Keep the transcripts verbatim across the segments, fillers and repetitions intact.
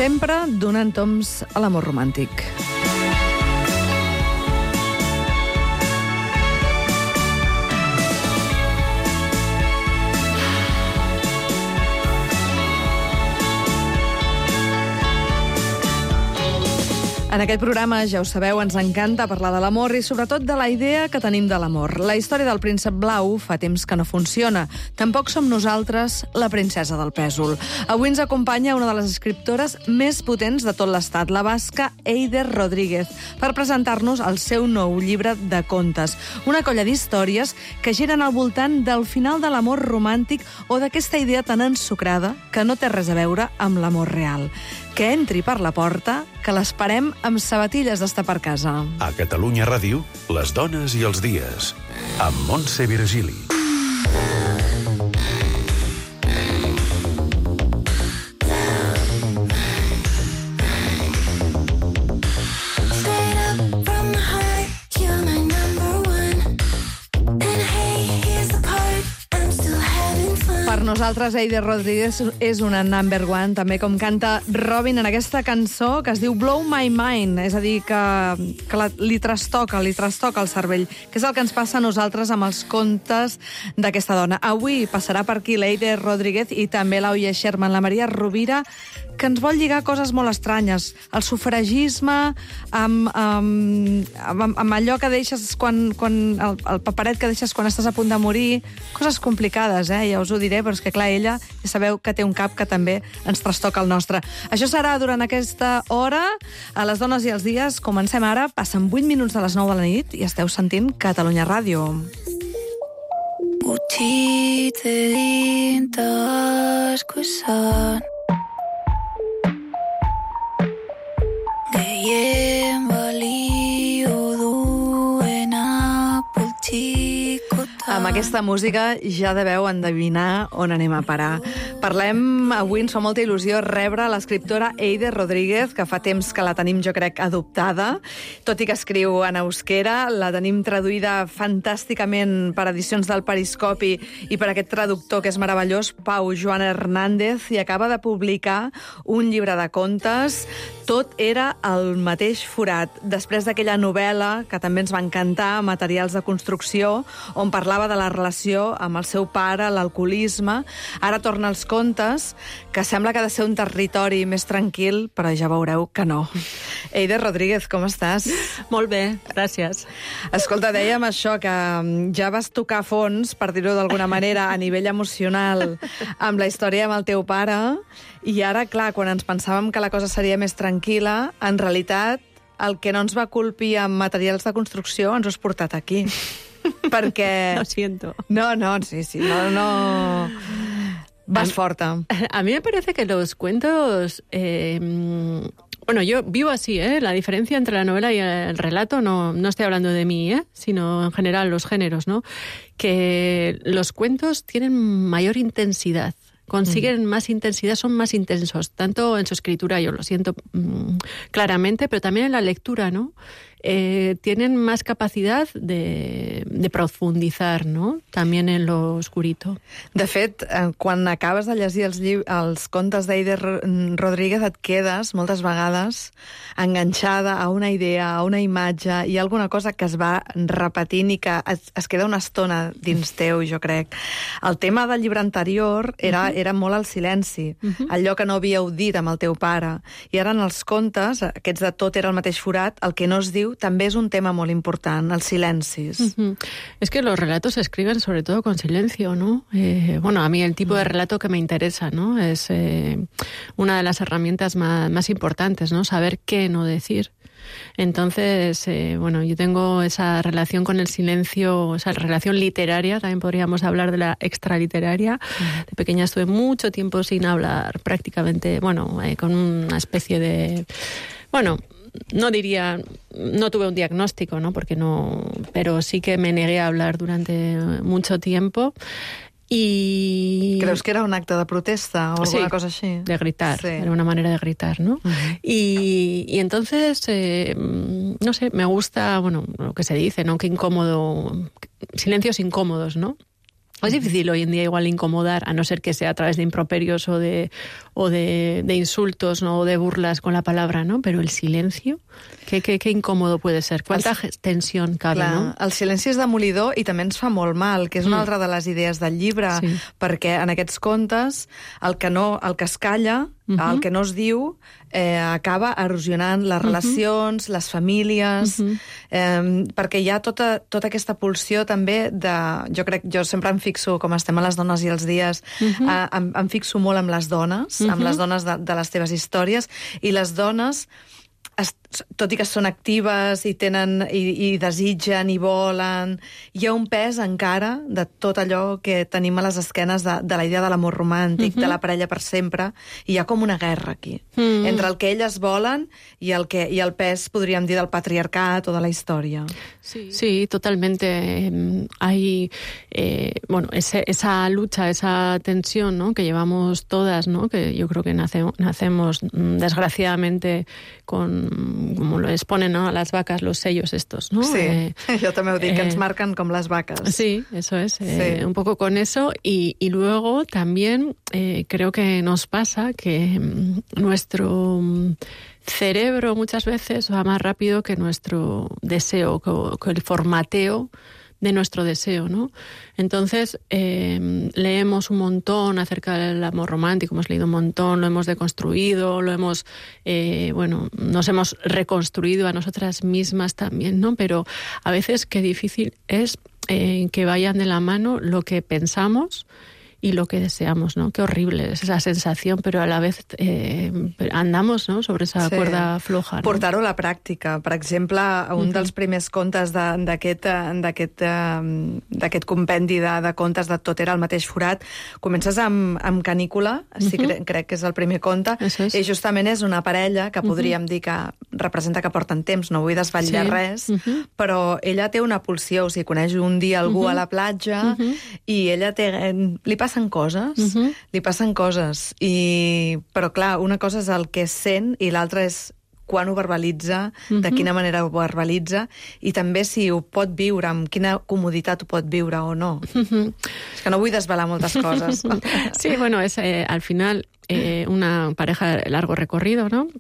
sempre donant toms a l'amor romàntic. En aquest programa, ja ho sabeu, ens encanta parlar de l'amor i sobretot de la idea que tenim de l'amor. La història del príncep blau fa temps que no funciona. Tampoc som nosaltres la princesa del pèsol. Avui ens acompanya una de les escriptores més potents de tot l'estat, la basca Eider Rodríguez, per presentar-nos el seu nou llibre de contes. Una colla d'històries que giren al voltant del final de l'amor romàntic o d'aquesta idea tan ensucrada que no té res a veure amb l'amor real. Que entri per la porta, que l'esperem amb sabatilles d'estar per casa. A Catalunya Ràdio, les dones i els dies, amb Montse Virgili. Per nosaltres, Eider Rodríguez és una number one, també com canta Robin en aquesta cançó que es diu Blow My Mind, és a dir, que, que la, li trastoca, li trastoca el cervell, que és el que ens passa a nosaltres amb els contes d'aquesta dona. Avui passarà per aquí l'Eider Rodríguez i també l'Oia Sherman, la Maria Rovira, que ens vol lligar coses molt estranyes. El sufragisme, amb, amb, amb, amb allò que deixes quan, quan el, el paperet que deixes quan estàs a punt de morir. Coses complicades, eh? Ja us ho diré, però és que, clar, ella ja sabeu que té un cap que també ens trastoca el nostre. Això serà durant aquesta hora. A les dones i els dies comencem ara. Passen vuit minuts de les nou de la nit i esteu sentint Catalunya Ràdio. Potser dintre escussant Gehien balio duen apultikotan. Amb aquesta música ja deveu endevinar on anem a parar. Parlem, avui ens fa molta il·lusió rebre l'escriptora Eider Rodríguez, que fa temps que la tenim, jo crec, adoptada, tot i que escriu en euskera. La tenim traduïda fantàsticament per edicions del Periscopi i per aquest traductor que és meravellós, Pau Joan Hernández, i acaba de publicar un llibre de contes. Tot era el mateix forat. Després d'aquella novel·la, que també ens va encantar, Materials de construcció, on parlava de la relació amb el seu pare, l'alcoholisme, ara torna als contes, que sembla que ha de ser un territori més tranquil, però ja veureu que no. Eider Rodríguez, com estàs? Molt bé, gràcies. Escolta, dèiem això, que ja vas tocar fons, per dir-ho d'alguna manera, a nivell emocional, amb la història amb el teu pare, i ara, clar, quan ens pensàvem que la cosa seria més tranquil·la, en realitat, el que no ens va colpir amb materials de construcció ens ho has portat aquí. Perquè... Lo siento. No, no, sí, sí, no, no... Vas a, forta. A mí me parece que los cuentos... Eh, bueno, yo vivo así, ¿eh? La diferencia entre la novela y el relato, no, no estoy hablando de mí, ¿eh? Sino en general los géneros, ¿no? Que los cuentos tienen mayor intensidad. Consiguen mm. más intensidad, son más intensos, tanto en su escritura, yo lo siento mmm, claramente, pero también en la lectura, ¿no? Eh, tienen más capacidad de, de profundizar, no? També en lo oscurito. De fet, quan acabes de llegir els, els contes d'Eider Rodríguez et quedes, moltes vegades, enganxada a una idea, a una imatge, i alguna cosa que es va repetint i que es, es queda una estona dins teu, jo crec. El tema del llibre anterior era, uh-huh. era molt el silenci, uh-huh. allò que no havíeu dit amb el teu pare. I ara en els contes, aquests de Tot era el mateix forat, el que no es diu també és un tema molt important, els silencis. Uh-huh. Es que los relatos se escriben sobre todo con silencio, ¿no? Eh, bueno, a mí el tipo de relato que me interesa, ¿no? Es eh, una de las herramientas más, más importantes, ¿no? Saber qué no decir. Entonces, eh, bueno, yo tengo esa relación con el silencio, esa relación literaria, también podríamos hablar de la extraliteraria. Uh-huh. De pequeña estuve mucho tiempo sin hablar, prácticamente, bueno, eh, con una especie de... Bueno... No diría, no tuve un diagnóstico, ¿no? Porque no, pero sí que me negué a hablar durante mucho tiempo. Y... ¿Creus que era un acte de protesta o alguna sí, cosa así? De gritar, sí. Era una manera de gritar, ¿no? Uh-huh. y, y entonces, eh, no sé, me gusta, bueno, lo que se dice, ¿no? Que incómodo, silencios incómodos, ¿no? Es difícil hoy en día igual incomodar, a no ser que sea a través de improperios o de, o de, de insultos, ¿no? O de burlas con la palabra, ¿no? Pero el silencio, qué, qué, qué incòmodo puede ser. Quanta el, tensió cabe, clar, no? El silenci és demolidor i també ens fa molt mal, que és una mm. altra de les idees del llibre, sí. perquè en aquests contes el que, no, el que es calla, uh-huh. el que no es diu, eh, acaba erosionant les relacions, uh-huh. les famílies, uh-huh. eh, perquè hi ha tota, tota aquesta pulsió també de... Jo crec, jo sempre em fixo, com estem a les dones i els dies, uh-huh. eh, em, em fixo molt amb les dones, uh-huh. amb les dones de, de les teves històries, i les dones, es, tot i que són actives i tenen i, i desitgen i volen, hi ha un pes encara de tot allò que tenim a les esquenes de, de la idea de l'amor romàntic, uh-huh. de la parella per sempre, i hi ha com una guerra aquí, uh-huh. entre el que elles volen i el, que, i el pes, podríem dir, del patriarcat o de la història. Sí, sí, totalmente. Hay, eh, bueno, ese, esa lucha, esa tensión, ¿no? que llevamos todas, ¿no? que yo creo que nace, nacemos desgraciadamente con, como lo exponen, ¿no? a las vacas los sellos estos, ¿no? Sí, eh, yo también digo eh, que ens marcan como las vacas. Sí, eso es, eh, sí. un poco con eso. Y, y luego también eh, creo que nos pasa que mm, nuestro cerebro muchas veces va más rápido que nuestro deseo, que, que el formateo de nuestro deseo, ¿no? Entonces, eh, leemos un montón acerca del amor romántico, hemos leído un montón, lo hemos deconstruido, lo hemos, eh, bueno, nos hemos reconstruido a nosotras mismas también, ¿no? Pero a veces qué difícil es eh, que vayan de la mano lo que pensamos y lo que deseamos, ¿no? Qué horrible es esa sensación, però a la vez eh, andamos, no?, sobre esa sí. cuerda floja. No? Portar-ho a la pràctica. Per exemple, un uh-huh. dels primers contes d'aquest d'aquest compendi de, de contes de Tot era el mateix forat, comences amb, amb Canícula, uh-huh. sí, crec, crec que és el primer conte, és. i justament és una parella que podríem uh-huh. dir que representa que porten temps, no vull desvetllar sí. res, uh-huh. però ella té una pulsió, o sigui, coneix un dia algú uh-huh. a la platja uh-huh. i ella té... li passa passen coses, uh-huh. li passen coses, i... però clar, una cosa és el que sent i l'altra és quan ho verbalitza, uh-huh. de quina manera ho verbalitza, i també si ho pot viure, amb quina comoditat ho pot viure o no. Uh-huh. És que no vull desvelar moltes coses. Sí, bueno, es eh, al final eh, una pareja de largo recorrido, ¿no?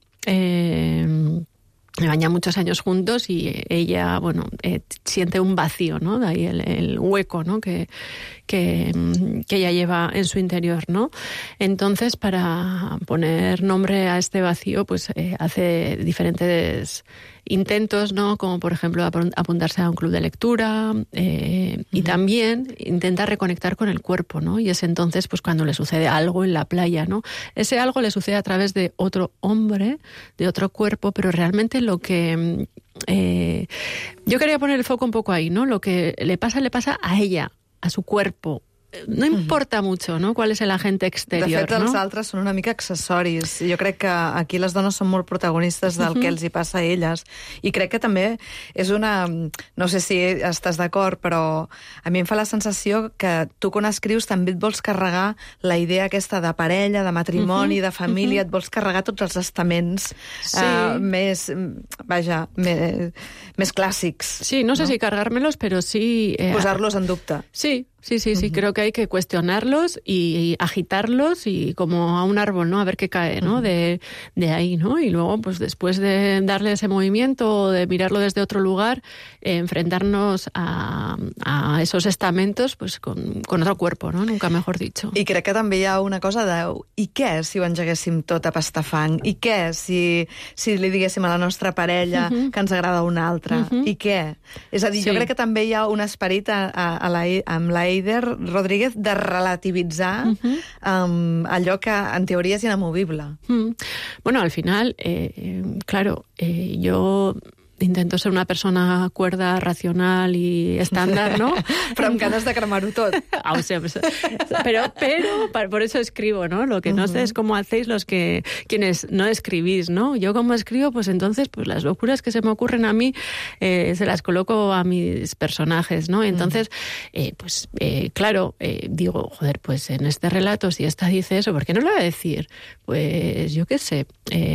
Eh... Llevan ya muchos años juntos y ella, bueno, eh, siente un vacío, ¿no? De ahí el, el hueco, ¿no? Que, que, que ella lleva en su interior, ¿no? Entonces, para poner nombre a este vacío, pues eh, hace diferentes intentos, ¿no? Como, por ejemplo, apuntarse a un club de lectura eh, uh-huh. y también intenta reconectar con el cuerpo, ¿no? Y es entonces, pues, cuando le sucede algo en la playa, ¿no? Ese algo le sucede a través de otro hombre, de otro cuerpo, pero realmente lo que... Eh, yo quería poner el foco un poco ahí, ¿no? Lo que le pasa, le pasa a ella, a su cuerpo. No importa mucho, no?, qual és l'agent exterior, no? De fet, els no? altres són una mica accessoris. Jo crec que aquí les dones són molt protagonistes del uh-huh. que els hi passa a elles. I crec que també és una... No sé si estàs d'acord, però a mi em fa la sensació que tu, quan escrius, també et vols carregar la idea aquesta de parella, de matrimoni, uh-huh. de família, uh-huh. et vols carregar tots els estaments sí. uh, més... Vaja, més, més clàssics. Sí, no sé no? si cargármelos, però sí... Eh, Posar-los en dubte. Sí, Sí, sí, sí, uh-huh. creo que hay que cuestionarlos y agitarlos y como a un árbol, ¿no? A ver qué cae, ¿no? Uh-huh. De, de ahí, ¿no? Y luego, pues después de darle ese movimiento o de mirarlo desde otro lugar, eh, enfrentarnos a, a esos estamentos pues con, con otro cuerpo, ¿no? Nunca mejor dicho. I crec que també hi ha una cosa de i què si ho engeguéssim tot a pastafang? I què si, si li diguéssim a la nostra parella uh-huh. que ens agrada una altra? Uh-huh. I què? És a dir, sí. jo crec que també hi ha un esperit a, a, a la, amb la Eider Rodríguez de relativitzar uh-huh. um, allò que en teoria és inamovible. Uh-huh. Bueno, al final, eh, claro, eh, yo... intento ser una persona cuerda, racional y estándar, ¿no? Però amb ganes de cremar-ho tot. Ah, o sea, pues, pero, pero por eso escribo, ¿no? Lo que no uh-huh. sé es cómo hacéis los que quienes no escribís, ¿no? Yo como escribo, pues entonces pues las locuras que se me ocurren a mí eh, se las coloco a mis personajes, ¿no? Entonces, eh, pues eh, claro, eh, digo, joder, pues en este relato si esta dice eso, ¿por qué no lo va a decir? Pues yo qué sé,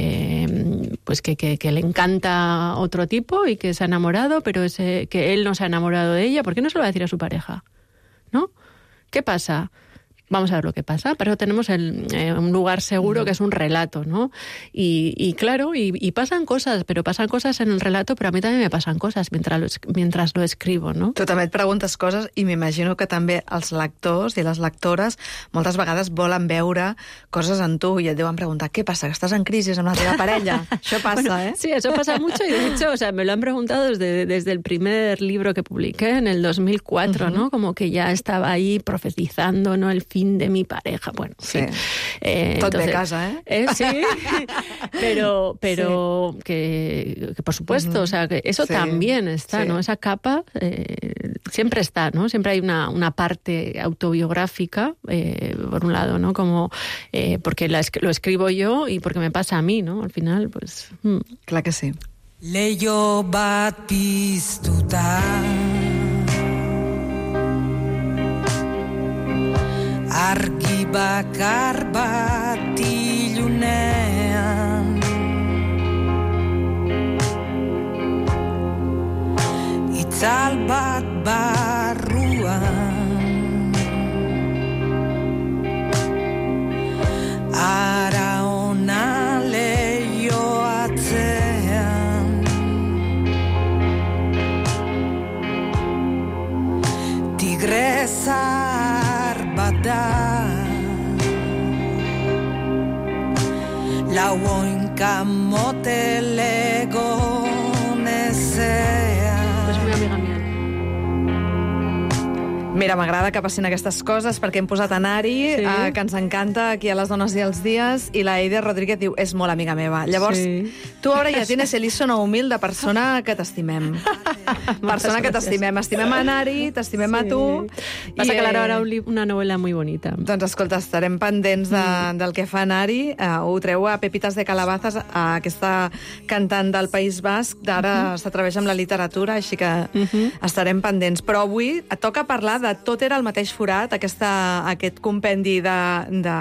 eh, pues que, que, que le encanta otro tipo y que se ha enamorado, pero ese, que él no se ha enamorado de ella, ¿por qué no se lo va a decir a su pareja? ¿No? ¿Qué pasa? Vamos a ver lo que pasa, pero tenemos el, eh, un lugar seguro uh-huh. que es un relato, ¿no? Y, y claro, y, y pasan cosas, pero pasan cosas en el relato, però a mi també me passen coses mentre lo, mentre lo escribo, no? Tu també et preguntes coses i m'imagino que també els lectors i les lectores moltes vegades volen veure coses en tu i et deuen preguntar, ¿qué pasa? ¿Que estás en crisis amb la teva parella? Això pasa, bueno, ¿eh? Sí, eso pasa mucho y de hecho, o sea, me lo han preguntado desde, desde el primer libro que publiqué en el dos mil cuatro, uh-huh. ¿no? Como que ya estaba ahí profetizando, ¿no? El fin de mi pareja, bueno, sí. sí. Eh, Tot entonces, de casa, ¿eh? eh sí, pero, pero sí. que, que por supuesto, uh-huh. o sea, que eso sí. también está, sí. ¿no? Esa capa eh, siempre está, ¿no? Siempre hay una, una parte autobiográfica, eh, por un lado, ¿no? Como, eh, porque la, lo escribo yo y porque me pasa a mí, ¿no? Al final, pues... Mm. Clar que sí. Leio bat piztuta argi bakar bat ilunean itzal bat barruan ara ona leio atzean tigrezar bat da lau oinka motelego nezean. És una amiga mía. Mira, m'agrada que passin aquestes coses perquè hem posat Anari, sí. eh, que ens encanta aquí a Les dones i els dies, i la Eider Rodríguez diu, és molt amiga meva. Llavors, sí. tu ara ja tienes el iso nou mil de persona que t'estimem. persona que t'estimem. Estimem a Anari, t'estimem sí. a tu. Passa I, que ara haurà una novel·la muy bonita. Doncs escolta, estarem pendents de, mm. del que fa Anari. Uh, ho treu a Pepitas de Calabazas, uh, aquesta cantant del País Basc, d'ara mm-hmm. s'atreveix amb la literatura, així que mm-hmm. estarem pendents. Però avui et toca parlar de Tot era el mateix forat, aquesta, aquest compendi de, de,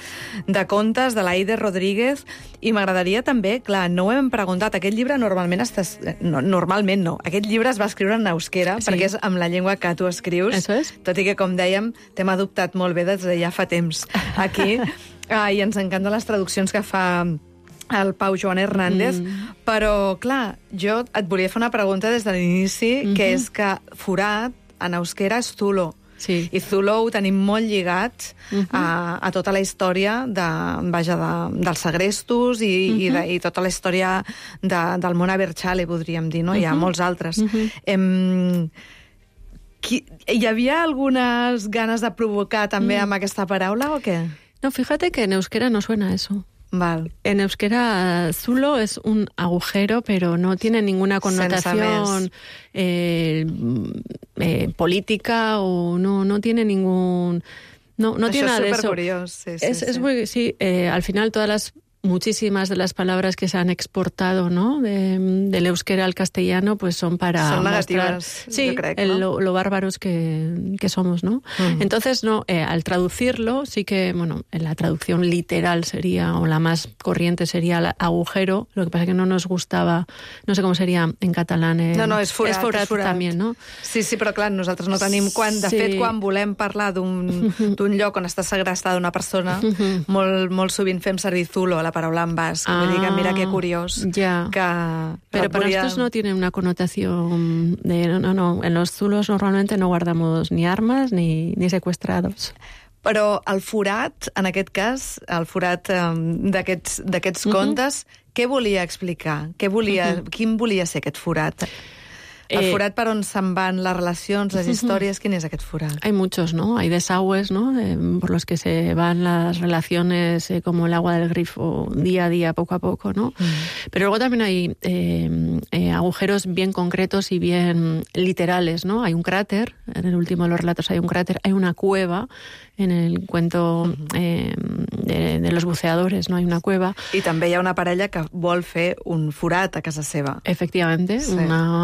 de contes de l'Eider Rodríguez, i m'agradaria també, clar, no ho hem preguntat, aquest llibre normalment estàs, no, normalment no, aquest llibre es va escriure en euskera, sí. perquè és amb la llengua que tu escrius, Eso es. Tot i que, com dèiem, t'hem adoptat molt bé des de ja fa temps aquí, ah, i ens encanten les traduccions que fa el Pau Joan Hernández, mm. però, clar, jo et volia fer una pregunta des de l'inici, mm-hmm. que és que forat, en euskera, és Zulo. Sí. I Zulo ho tenim molt lligat uh-huh. a, a tota la història de, vaja, de, dels segrestos i, uh-huh. i, de, i tota la història de, del món Abertzale, podríem dir, no? Uh-huh. Hi ha molts altres. Uh-huh. Em, qui, hi havia algunes ganes de provocar també uh-huh. amb aquesta paraula o què? No, fíjate que en euskera no suena eso. Val. En euskera, Zulo es un agujero, pero no tiene ninguna connotación eh, eh, política o no, no tiene ningún... No, no tiene nada de eso. Això és supercuriós. Sí, sí, es, sí. es muy, sí, eh, al final todas las... Muchísimas de las palabras que se han exportado, ¿no? De, del euskera al castellano, pues son para son mostrar negativas, sí, yo creo, ¿no? el, lo, lo bárbaros que, que somos, ¿no? Uh-huh. Entonces, no, eh, al traducirlo, sí que, bueno, la traducción literal sería, o la más corriente sería el agujero, lo que pasa es que no nos gustaba, no sé cómo sería en catalán. Eh, no, no, és forat, és forat, és forat. També, no? Sí, sí, però clar, nosaltres no tenim... Quan, de sí. fet, quan volem parlar d'un d'un lloc on està segrestada una persona, uh-huh. molt, molt sovint fem servir Zulo, la paraula en basc. Ah, Vull dir que mira qué curioso. Ya. Que Pero para podria... nosotros no tiene una connotación de... No, no, no. En los zulos normalmente no guardamos ni armas ni, ni secuestrados. Però el forat, en aquest cas, el forat um, d'aquests d'aquests uh-huh. contes, què volia explicar? Què volia, uh-huh. Quin volia ser aquest forat? El forat per on se'n van les relacions, les històries, ¿quién es aquest forat? Hay muchos, ¿no? Hay desagües, ¿no? De, por los que se van las relaciones eh, como el agua del grifo día a día, poco a poco, ¿no? Mm. Pero luego también hay eh, eh, agujeros bien concretos y bien literales, ¿no? Hay un cráter, en el último de los relatos hay un cráter, hay una cueva, en el cuento uh-huh. eh, de, de los buceadores, ¿no? Hay una cueva. I també hi ha una parella que vol fer un forat a casa seva. Efectivamente, sí. Una mujer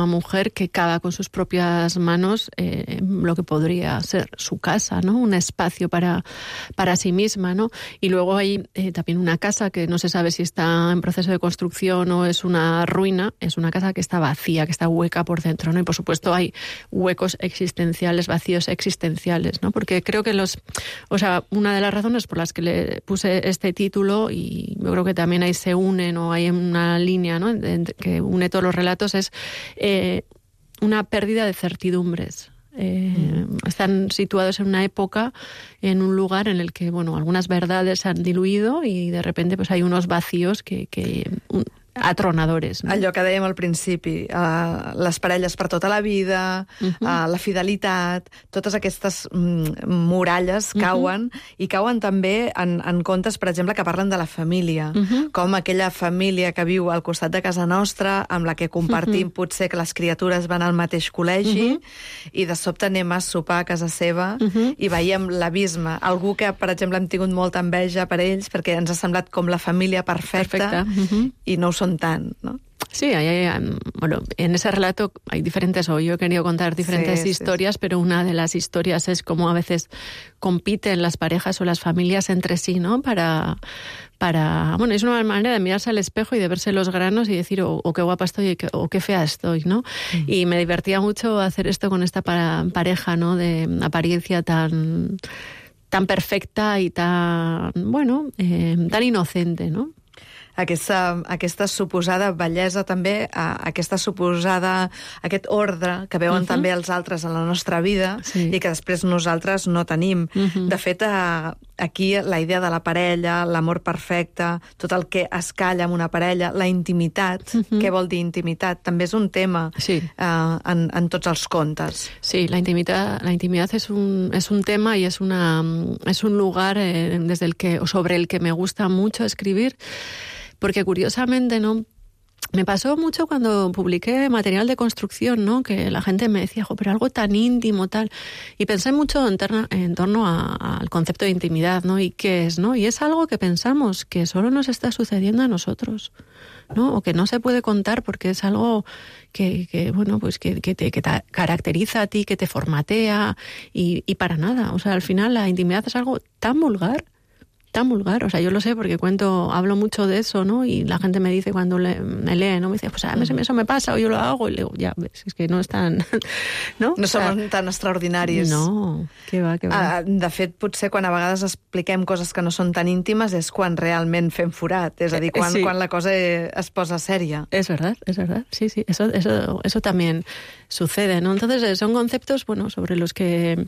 mujer que cava con sus propias manos eh, lo que podría ser su casa, ¿no? Un espacio para, para sí misma, ¿no? Y luego hay eh, también una casa que no se sabe si está en proceso de construcción o es una ruina, es una casa que está vacía, que está hueca por dentro, ¿no? Y por supuesto hay huecos existenciales, vacíos existenciales, ¿no? Porque creo que los, o sea, una de las razones por las que le puse este título, y yo creo que también ahí se unen o hay una línea, ¿no?, que une todos los relatos, es eh, una pérdida de certidumbres. Eh, mm. Están situados en una época, en un lugar en el que, bueno, algunas verdades se han diluido y de repente pues hay unos vacíos que... que un, atronadores, no? Allò que dèiem al principi, uh, les parelles per tota la vida, uh-huh. uh, la fidelitat, totes aquestes mm, muralles cauen, uh-huh. i cauen també en, en contes, per exemple, que parlen de la família, uh-huh. com aquella família que viu al costat de casa nostra, amb la que compartim uh-huh. potser que les criatures van al mateix col·legi, uh-huh. i de sobte anem a sopar a casa seva uh-huh. i veiem l'abisme. Algú que, per exemple, hem tingut molta enveja per ells perquè ens ha semblat com la família perfecta, perfecta. Uh-huh. i no ho són tan, ¿no? Sí, hay, hay, bueno, en ese relato hay diferentes, o yo he querido contar diferentes sí, historias, sí, sí. pero una de las historias es cómo a veces compiten las parejas o las familias entre sí, ¿no? Para, para, bueno, es una manera de mirarse al espejo y de verse los granos y decir, o, o qué guapa estoy o qué fea estoy, ¿no? Mm. Y me divertía mucho hacer esto con esta para, pareja, ¿no? De apariencia tan, tan perfecta y tan, bueno, eh, tan inocente, ¿no? Aquesta, aquesta suposada bellesa també, aquesta suposada, aquest ordre que veuen uh-huh. també els altres en la nostra vida sí. i que després nosaltres no tenim. Uh-huh. De fet, aquí la idea de la parella, l'amor perfecte, tot el que es calla amb una parella, la intimitat, uh-huh. què vol dir intimitat? També és un tema sí. uh, en, en tots els contes. Sí, la intimidad, la intimidad es un, es un tema y es, una, es un lugar eh, desde el que, o sobre el que me gusta mucho escribir. Porque curiosamente, ¿no? Me pasó mucho cuando publiqué material de construcción, ¿no? Que la gente me decía, jo, pero algo tan íntimo, tal. Y pensé mucho en, terna, en torno a, al concepto de intimidad, ¿no? Y qué es, ¿no? Y es algo que pensamos que solo nos está sucediendo a nosotros, ¿no? O que no se puede contar porque es algo que, que bueno, pues que, que, te, que te caracteriza a ti, que te formatea y, y para nada. O sea, al final la intimidad es algo tan vulgar, tan vulgar, o sea, yo lo sé porque cuento, hablo mucho de eso, ¿no? Y la gente me dice cuando le, me lee, ¿no? Me dice, pues a mí eso me pasa o yo lo hago, y le digo, ya, ves, es que no es tan... No, no som o sea, tan extraordinaris. No, què va, què va. Ah, de fet, potser quan a vegades expliquem coses que no són tan íntimes és quan realment fem forat, és a dir, quan, sí. quan la cosa es posa sèria. Es verdad, es verdad, sí, sí, eso, eso, eso también sucede, ¿no? Entonces son conceptos, bueno, sobre los que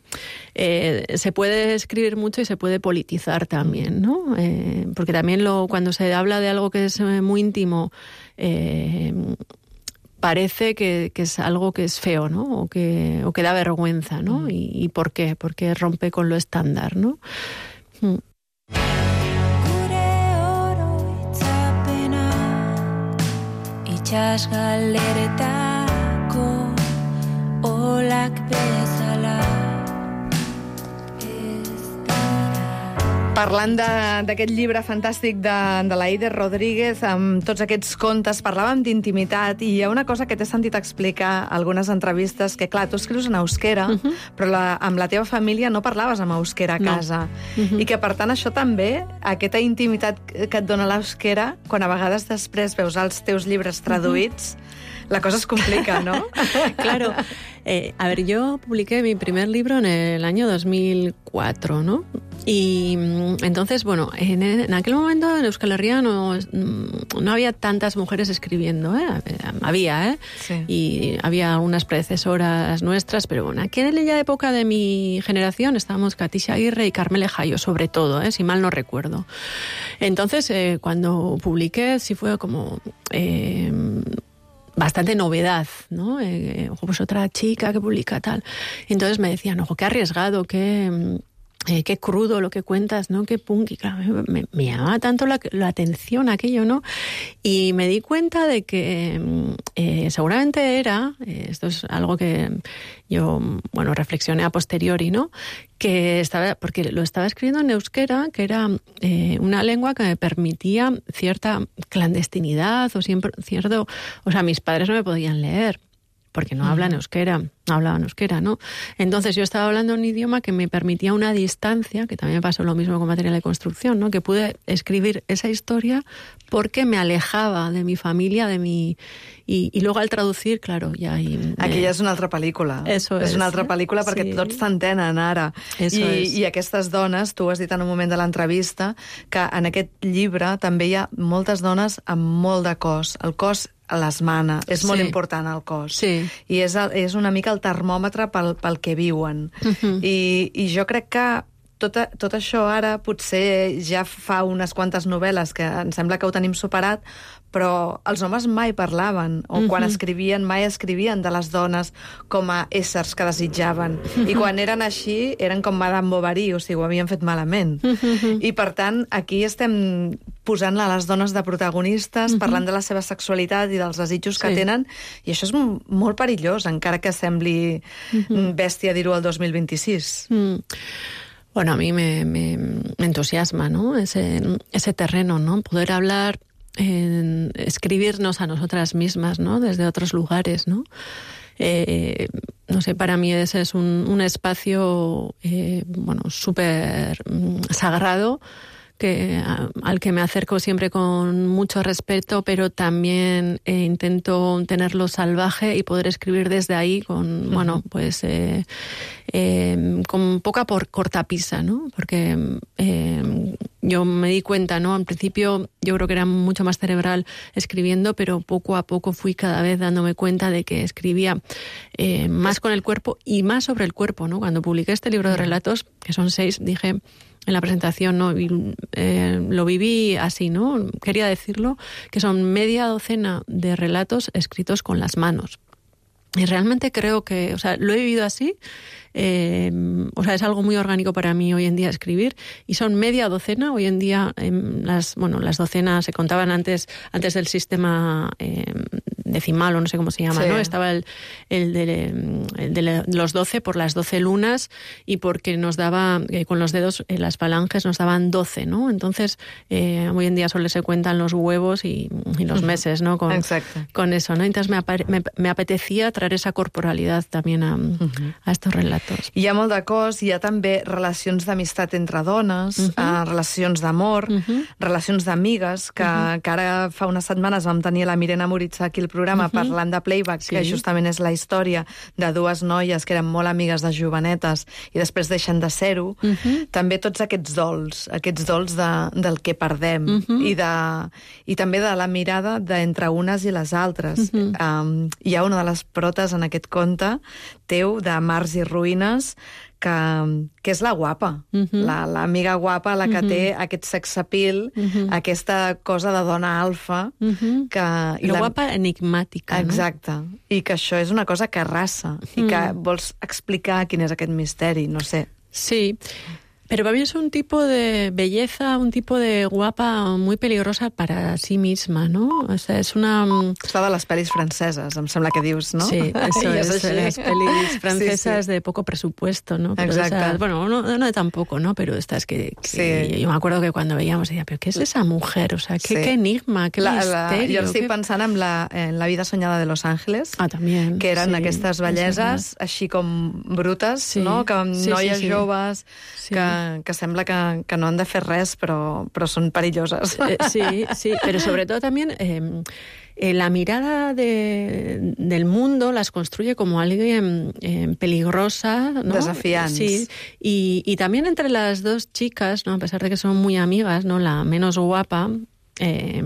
eh, se puede escribir mucho y se puede politizar también, ¿no? Eh, porque también lo, cuando se habla de algo que es muy íntimo, eh, parece que, que es algo que es feo, ¿no? O que, o que da vergüenza, ¿no? Mm. ¿Y, ¿Y por qué? Porque rompe con lo estándar, ¿no? Mm. Itxas galeretako olak bezala. Parlant d'aquest llibre fantàstic de, de l'Eider Rodríguez, amb tots aquests contes, parlàvem d'intimitat, i hi ha una cosa que t'he sentit explicar a algunes entrevistes, que clar, tu escrius en euskera, uh-huh. però la, amb la teva família no parlaves en euskera a casa. No. Uh-huh. I que, per tant, això també, aquesta intimitat que et dona l'euskera, quan a vegades després veus els teus llibres traduïts, uh-huh. la cosa es complica, ¿no? Claro. Eh, a ver, yo publiqué mi primer libro en el año dos mil cuatro, ¿no? Y entonces, bueno, en, en aquel momento en Euskal Herria no, no había tantas mujeres escribiendo, ¿eh? Había, ¿eh? Sí. Y había unas predecesoras nuestras, pero bueno, en aquella época de mi generación estábamos Katisha Aguirre y Carmele Jayo, sobre todo, ¿eh? Si mal no recuerdo. Entonces, eh, cuando publiqué, sí fue como... Eh, bastante novedad, ¿no? Eh, ojo, pues otra chica que publica tal. Entonces me decían, ojo, qué arriesgado, qué, eh, qué crudo lo que cuentas, ¿no? Qué punk. Y claro, me, me llamaba tanto la, la atención aquello, ¿no? Y me di cuenta de que eh, seguramente era, eh, esto es algo que yo, bueno, reflexioné a posteriori, ¿no? Que estaba, porque lo estaba escribiendo en euskera, que era eh, una lengua que me permitía cierta clandestinidad o siempre cierto, o sea, mis padres no me podían leer. porque no hablan euskera, no hablaban euskera, ¿no? Entonces yo estaba hablando un idioma que me permitía una distancia, que también me pasó lo mismo con material de construcción, ¿no? Que pude escribir esa historia porque me alejaba de mi familia, de mi... I, i luego al traducir, claro, ja... I, Aquí ja és una altra pel·lícula. Eso és. És una altra pel·lícula perquè sí. tots t'entenen ara. Eso I, es. I aquestes dones, tu has dit en un moment de l'entrevista, que en aquest llibre també hi ha moltes dones amb molt de cos. El cos les mana. És sí. molt important el cos. Sí. I és, és una mica el termòmetre pel, pel que viuen. Uh-huh. I, I jo crec que tot, a, tot això ara potser ja fa unes quantes novel·les que em sembla que ho tenim superat, però els homes mai parlaven, o uh-huh. quan escrivien, mai escrivien de les dones com a éssers que desitjaven. Uh-huh. I quan eren així, eren com Madame Bovary, o sigui, ho havien fet malament. Uh-huh. I, per tant, aquí estem posant a les dones de protagonistes, uh-huh. parlant de la seva sexualitat i dels desitjos sí. que tenen, i això és molt perillós, encara que sembli uh-huh. bèstia dir-ho el dos mil vint-i-sis. Mm. Bueno, a mí me, me, me entusiasma, ¿no? Ese, ese terreno, ¿no? Poder hablar, eh, escribirnos a nosotras mismas, ¿no? Desde otros lugares, ¿no? Eh, no sé, para mí ese es un, un espacio, eh, bueno, súper sagrado, que, al que me acerco siempre con mucho respeto, pero también eh, intento tenerlo salvaje y poder escribir desde ahí con, uh-huh. bueno, pues eh, eh, con poca por cortapisa, ¿no? Porque eh, yo me di cuenta, ¿no? Al principio yo creo que era mucho más cerebral escribiendo, pero poco a poco fui cada vez dándome cuenta de que escribía eh, más con el cuerpo y más sobre el cuerpo, ¿no? Cuando publiqué este libro de relatos, que son seis, dije... En la presentación, ¿no? Eh, lo viví así, ¿no? Quería decirlo, que son media docena de relatos escritos con las manos. Y realmente creo que, o sea, lo he vivido así, eh, o sea, es algo muy orgánico para mí hoy en día escribir, y son media docena, hoy en día, eh, las, bueno, las docenas se contaban antes, antes del sistema eh, decimal, o no sé cómo se llama, sí. ¿no? Estaba el, el, de, el de los doce por las doce lunas, y porque nos daba, eh, con los dedos, eh, las falanges nos daban doce, ¿no? Entonces, eh, hoy en día solo se cuentan los huevos y, y los meses, ¿no? Con, con eso, ¿no? Entonces me, me, me apetecía traer esa corporalidad también a, uh-huh. a estos relatos. Hi ha molt de cos, hi ha també relacions d'amistat entre dones, uh-huh. uh, relacions d'amor, uh-huh. relacions d'amigues, que, uh-huh. que ara fa unes setmanes vam tenir la Mirena Moritza aquí al programa uh-huh. parlant de Playback, sí. que justament és la història de dues noies que eren molt amigues de jovenetes i després deixen de ser-ho. Uh-huh. També tots aquests dols, aquests dols de, del que perdem, uh-huh. i, de, i també de la mirada d'entre unes i les altres. Uh-huh. Um, hi ha una de les protes en aquest conte teu, de Mars i Ruïnes, que, que és la guapa, uh-huh. la, l'amiga guapa, la que uh-huh. té aquest sex appeal, uh-huh. aquesta cosa de dona alfa. Uh-huh. que, i la, la guapa enigmàtica. Exacte. No? I que això és una cosa que arrasa, uh-huh. i que vols explicar quin és aquest misteri, no sé. Sí. Pero para mí es un tipo de belleza, un tipo de guapa muy peligrosa para sí misma, ¿no? O sea, es una... És la de les pel·lis franceses, em sembla que dius, ¿no? Sí, eso es, es las pelis francesas sí, sí. de poco presupuesto, ¿no? Pero exacto. Esas, bueno, no, no de tampoco, ¿no? Pero estas que, que sí. yo me acuerdo que cuando veíamos, decía, ¿pero qué es esa mujer? O sea, ¿qué, sí. qué enigma, qué la, misterio? La, jo estic qué... pensant en la, en la vida soñada de Los Ángeles, ah, también, que eren sí, aquestes belleses així com brutes, sí. no? Que amb sí, noies sí, sí. joves, sí. Que, que sembla que que no han de fer res, però, però són perilloses. Eh, sí, sí, pero sobre todo también eh, eh, la mirada de, del mundo las construye como alguien eh, peligrosa, ¿no? Desafiants. Sí, y, y también entre las dos chicas, ¿no? A pesar de que son muy amigas, ¿no? La menos guapa eh,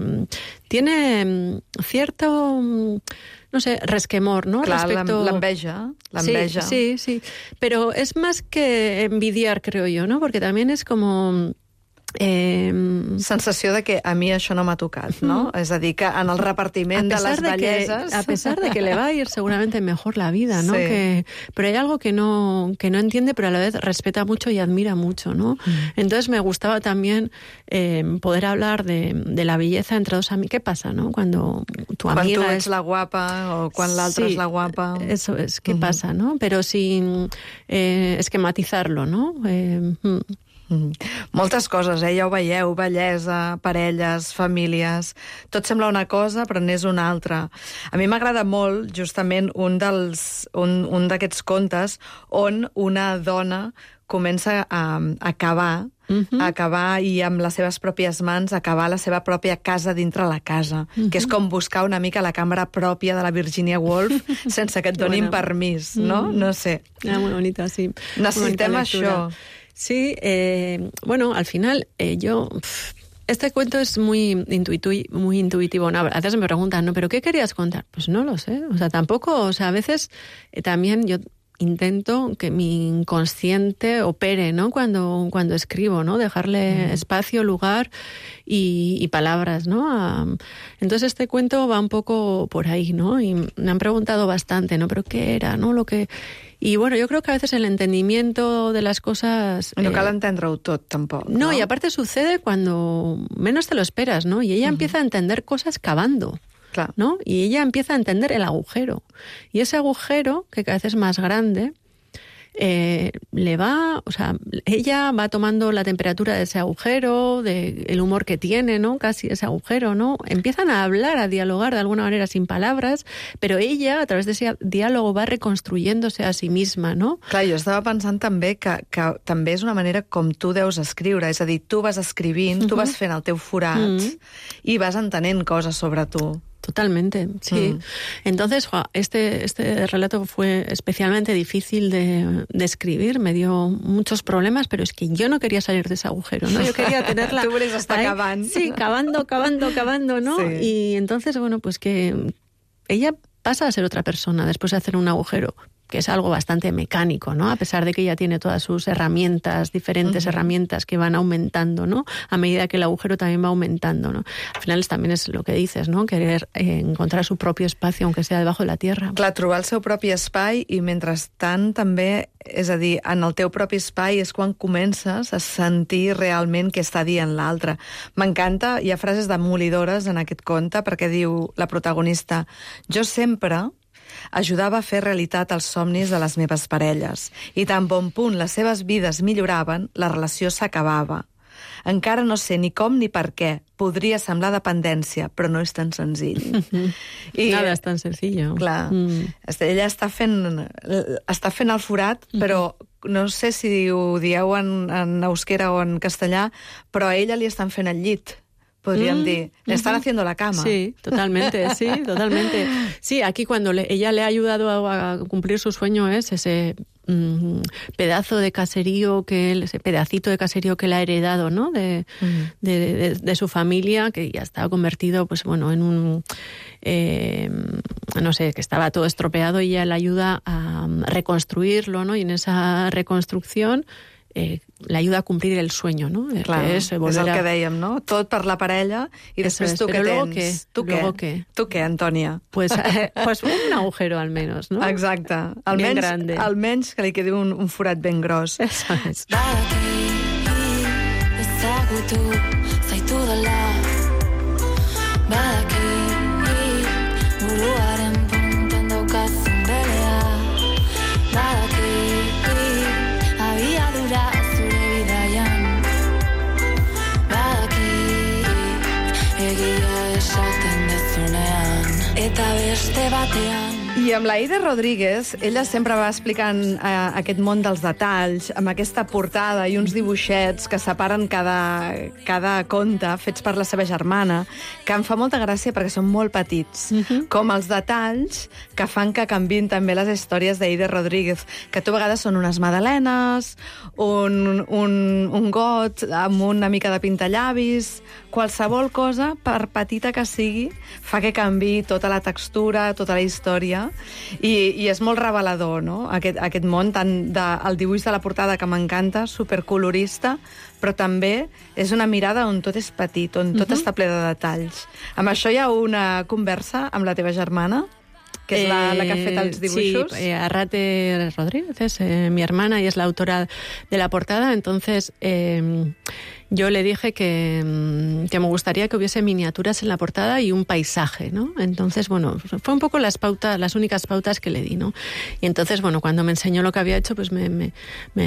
tiene cierto... no sé, resquemor, ¿no? Clar, respecto... l'enveja, l'enveja. Sí, sí, sí, pero es más que envidiar, creo yo, ¿no? Porque también es como... Eh... sensació de que a mi això no m'ha tocat, ¿no? Mm. És a dir, que en el repartiment de les belleses... Que, a pesar de que le va a ir seguramente mejor la vida, ¿no? Sí. Que, pero hay algo que no, que no entiende, pero a la vez respeta mucho y admira mucho, ¿no? Mm. Entonces me gustaba también eh, poder hablar de, de la belleza entre dos amigas. ¿Qué pasa, no? Cuando tu quan amiga tu ets es... la guapa o quan l'altra sí, és la guapa. Eso es, ¿qué mm. pasa, no? Pero sin eh, esquematizarlo, ¿no? Eh, mm. Mm. Moltes coses, eh? Ja ho veieu, bellesa, parelles, famílies... Tot sembla una cosa, però n'és una altra. A mi m'agrada molt, justament, un dels un, un d'aquests contes on una dona comença a, a cavar, uh-huh. a cavar i amb les seves pròpies mans acabar la seva pròpia casa dintre la casa, uh-huh. que és com buscar una mica la càmera pròpia de la Virginia Woolf sense que et donin bueno. permís, no? No sé. Ah, muy bonita, sí. Necessitem això. Sí, eh, bueno, al final eh, yo... Pff, este cuento es muy, intuitu- muy intuitivo. No, a veces me preguntan, ¿no? ¿Pero qué querías contar? Pues no lo sé. O sea, tampoco... O sea, a veces eh, también yo... intento que mi inconsciente opere, ¿no? Cuando, cuando escribo, ¿no? Dejarle mm. espacio, lugar y, y palabras, ¿no? A, entonces este cuento va un poco por ahí, ¿no? Y me han preguntado bastante, ¿no? ¿Pero qué era, no? Lo que... Y bueno, yo creo que a veces el entendimiento de las cosas... No eh, cal entendre-ho tot, tampoc. No, no, y aparte sucede cuando menos te lo esperas, ¿no? Y ella mm. empieza a entender cosas cavando. Claro. ¿No? Y ella empieza a entender el agujero. Y ese agujero, que cada vez es más grande, eh, le va, o sea, ella va tomando la temperatura de ese agujero, de el humor que tiene, ¿no? Casi ese agujero, ¿no? Empiezan a hablar, a dialogar de alguna manera sin palabras, pero ella, a través de ese diálogo, va reconstruyéndose a sí misma, ¿no? Clar, jo estava pensant també que, que també és una manera com tu deus escriure, és a dir, tu vas escrivint, uh-huh. tu vas fent el teu forat uh-huh. i vas entenent coses sobre tu. Totalmente, sí. Mm. Entonces, este, este relato fue especialmente difícil de, de escribir, me dio muchos problemas, pero es que yo no quería salir de ese agujero, ¿no? Yo quería tenerla... Tú vuelves hasta cavando. Sí, cavando, cavando, cavando, ¿no? Sí. Y entonces, bueno, pues que ella pasa a ser otra persona después de hacer un agujero, que es algo bastante mecánico, ¿no? A pesar de que ella tiene todas sus herramientas, diferentes uh-huh. herramientas que van aumentando, ¿no? A medida que el agujero también va aumentando, ¿no? Al final también es lo que dices, ¿no? Querer eh, encontrar su propio espacio, aunque sea debajo de la tierra. Clar, trobar el seu propi espai i, mentrestant, també, és a dir, en el teu propi espai és quan comences a sentir realment què està dient l'altre. M'encanta, hi ha frases demolidores en aquest conte, perquè diu la protagonista: jo sempre ajudava a fer realitat els somnis de les meves parelles i tan bon punt les seves vides milloraven, la relació s'acabava. Encara no sé ni com ni per què. Podria semblar dependència, però no és tan senzill. I, Nada és tan senzill. Clar, mm. ella està fent, està fent el forat, però no sé si ho dieu en, en euskera o en castellà, però a ella li estan fent el llit. Podrían mm, decir, le están uh-huh. haciendo la cama. Sí, totalmente, sí, totalmente. Sí, aquí cuando le, ella le ha ayudado a, a cumplir su sueño es ese mm, pedazo de caserío, que él, ese pedacito de caserío que le ha heredado, ¿no? De, mm. de, de, de su familia, que ya estaba convertido, pues bueno, en un... Eh, no sé, que estaba todo estropeado y ella le ayuda a reconstruirlo, ¿no? Y en esa reconstrucción... Eh, le ayuda a cumplir el sueño, ¿no? Clar, que és, és el que dèiem, no? Tot per la parella i Eso després es. tu què luego tens? ¿qué? Tu luego què? ¿qué? Tu què, Antònia? Pues, eh, pues un agujero al menos, ¿no? Exacte. Almenys, grande. almenys que li quedi un, un forat ben gros. Eso es. Badaki, ezagutu, zaitu dela. Badaki, buruaren puntan daukazun belea. Badaki, abiadura zure bidaian. Badaki, egia esaten dezunean, eta beste batean. I amb l'Aida Rodríguez, ella sempre va explicant eh, aquest món dels detalls, amb aquesta portada i uns dibuixets que separen cada, cada conte, fets per la seva germana, que em fa molta gràcia perquè són molt petits, uh-huh. com els detalls que fan que canvin també les històries d'Aida Rodríguez, que tu a vegades són unes magdalenes, un, un, un got amb una mica de pintallavis, qualsevol cosa, per petita que sigui, fa que canvi tota la textura, tota la història, i, i és molt revelador, no? Aquest, aquest món, tant de, el dibuix de la portada, que m'encanta, supercolorista, però també és una mirada on tot és petit, on tot uh-huh. està ple de detalls. Amb això hi ha una conversa amb la teva germana? que és la, la que ha fet els dibuixos. Sí, eh, Arrate Rodríguez es eh, mi hermana y es la autora de la portada. Entonces, eh, yo le dije que, que me gustaría que hubiese miniaturas en la portada y un paisaje, ¿no? Entonces, bueno, fue un poco las pautas, las únicas pautas que le di, ¿no? Y entonces, bueno, cuando me enseñó lo que había hecho, pues me, me,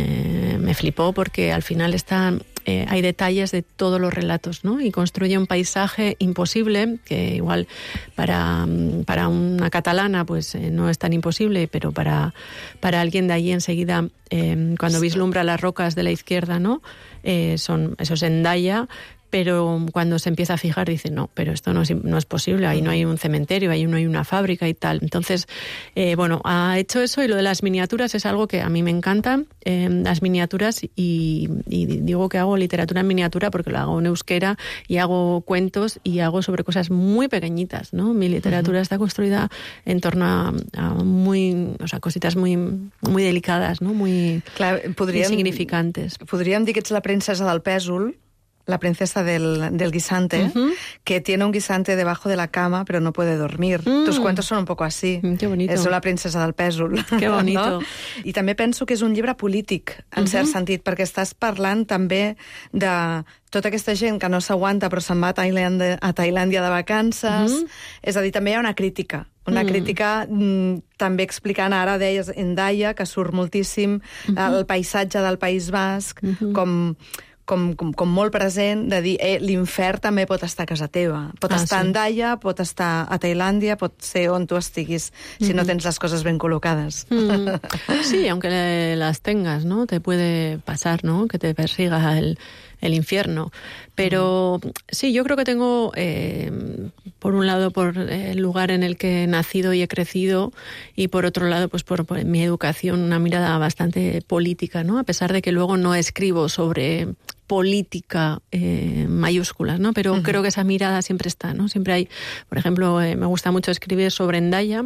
me, me flipó, porque al final están, eh, hay detalles de todos los relatos, ¿no? Y construye un paisaje imposible, que igual para, para una catalana pues eh, no es tan imposible, pero para, para alguien de allí enseguida, eh, cuando vislumbra las rocas de la izquierda, ¿no? Eh, son, eso es Hendaya, pero cuando se empieza a fijar dice, no, pero esto no es, no es posible, ahí no hay un cementerio, ahí no hay una fábrica y tal. Entonces, eh, bueno, ha hecho eso, y lo de las miniaturas es algo que a mí me encanta, eh, las miniaturas, y, y digo que hago literatura en miniatura porque lo hago en euskera y hago cuentos y hago sobre cosas muy pequeñitas, ¿no? Mi literatura uh-huh. está construida en torno a, a muy, o sea, cositas muy, muy delicadas, ¿no? Muy Clar, podríem, insignificantes. Podríem dir que ets la princesa del pèsol, la princesa del, del guisante, uh-huh. que tiene un guisante debajo de la cama, pero no puede dormir. Mm. Tus cuentos són un poco así. Mm, qué bonito. És la princesa del pèsol. Qué bonito. No? I també penso que és un llibre polític, en uh-huh. cert sentit, perquè estàs parlant també de tota aquesta gent que no s'aguanta però se'n va a Tailàndia, a Tailàndia de vacances. Uh-huh. És a dir, també hi ha una crítica. Una mm. crítica mm, també explicant, ara deies Hendaya, que surt moltíssim, uh-huh. el paisatge del País Basc, uh-huh. com... Com, com, com molt present, de dir, eh, l'infern també pot estar a casa teva. Pot ah, estar sí. a Hendaya, pot estar a Tailàndia, pot ser on tu estiguis, si mm-hmm. no tens les coses ben col·locades. Mm. Sí, aunque las tengas, ¿no? Te puede pasar, ¿no? Que te persiga el, el infierno. Pero mm. sí, yo creo que tengo, eh, por un lado, por el lugar en el que he nacido y he crecido, y por otro lado, pues por, por mi educación, una mirada bastante política, ¿no? A pesar de que luego no escribo sobre política eh, mayúsculas, ¿no? Pero uh-huh. creo que esa mirada siempre está, ¿no? Siempre hay, por ejemplo, eh, me gusta mucho escribir sobre Hendaya,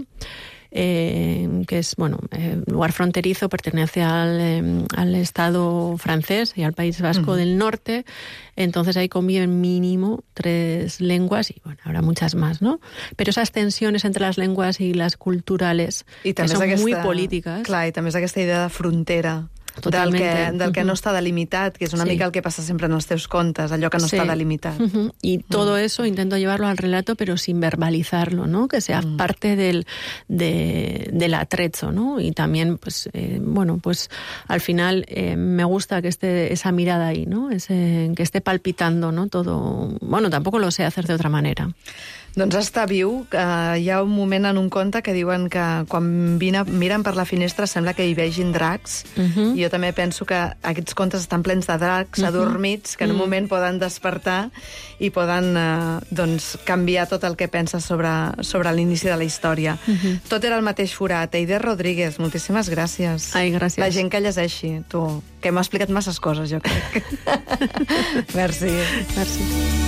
eh, que es, bueno, eh, lugar fronterizo, pertenece al, eh, al Estado francés y al País Vasco uh-huh. del Norte. Entonces ahí conviven mínimo tres lenguas y, bueno, habrá muchas más, ¿no? Pero esas tensiones entre las lenguas y las culturales, I que son aquesta, muy polítiques. Clar, i també és aquesta idea de frontera. Del que, del que no està delimitat, que és una sí. mica el que passa sempre en els teus contes, allò que no sí. està delimitat. Uh-huh. Y todo mm. eso intento llevarlo al relato, pero sin verbalizarlo, ¿no? Que sea mm. parte del, de, del atrecho, ¿no? Y también, pues, eh, bueno, pues al final eh, me gusta que esté esa mirada ahí, ¿no? Ese, que esté palpitando, ¿no? Todo. Bueno, tampoco lo sé hacer de otra manera. Doncs està viu. Uh, hi ha un moment en un conte que diuen que quan vine, miren per la finestra sembla que hi vegin dracs. Uh-huh. I jo també penso que aquests contes estan plens de dracs uh-huh. adormits que en un uh-huh. moment poden despertar i poden uh, doncs, canviar tot el que penses sobre, sobre l'inici de la història. Uh-huh. Tot era el mateix forat. Eider Rodríguez, moltíssimes gràcies. Ai, gràcies. La gent que llegeixi, tu, que m'ha explicat masses coses, jo crec. Merci. Merci.